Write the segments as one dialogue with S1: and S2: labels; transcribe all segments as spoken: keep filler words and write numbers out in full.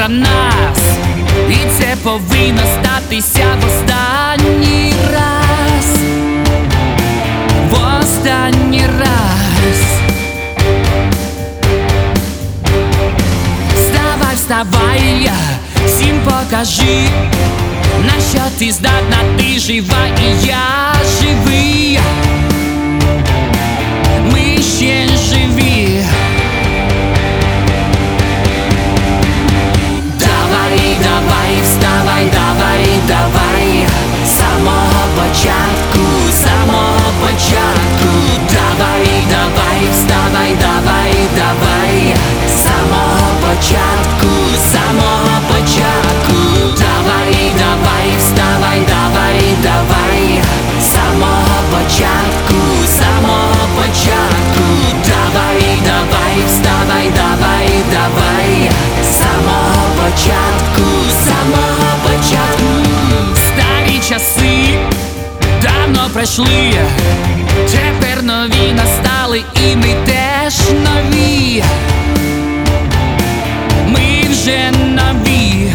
S1: про нас, і це повинно статися в останній раз, в останній раз. Вставай, вставай, всім покажи, на що ти здатна, ти жива і я живий. Ми ще живі. Давай, давай, вставай, давай, давай, з самого початку, з самого початку. Давай, давай, вставай, давай, давай, з самого початку, з самого початку. Давай, давай, вставай, давай, давай, з самого початку, з самого початку. Давай, давай, вставай, давай, давай, з самого початку, з самого початку. Старі часи давно пройшли, тепер нові настали, і ми теж нові. Ми вже нові.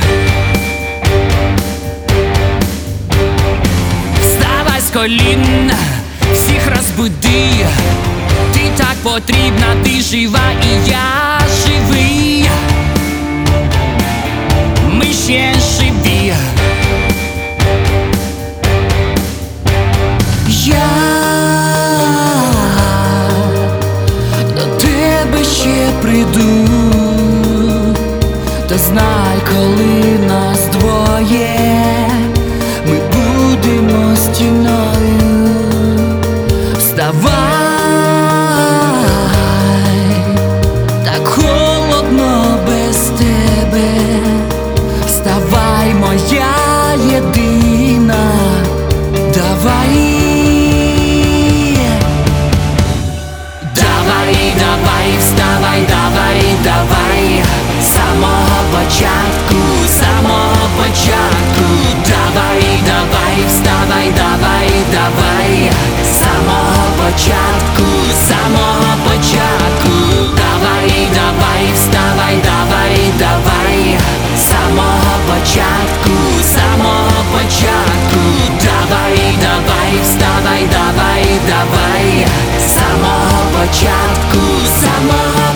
S1: Вставай з колін, всіх розбуди, ти так потрібна, ти жива і я живий. Ми ще живі. Я до тебе ще прийду, та знай, коли нас двоє, ми будемо стіною. Вставай, так холодно без тебе. Вставай, моя єдина, давай. Давай, давай, вставай, давай, давай, з самого початку, з самого початку. Давай, давай, вставай, давай, давай, з самого початку, з самого початку. Давай, давай, вставай, давай, давай, з самого початку, з самого початку. Давай, давай, вставай, давай, давай, з самого початку, з самого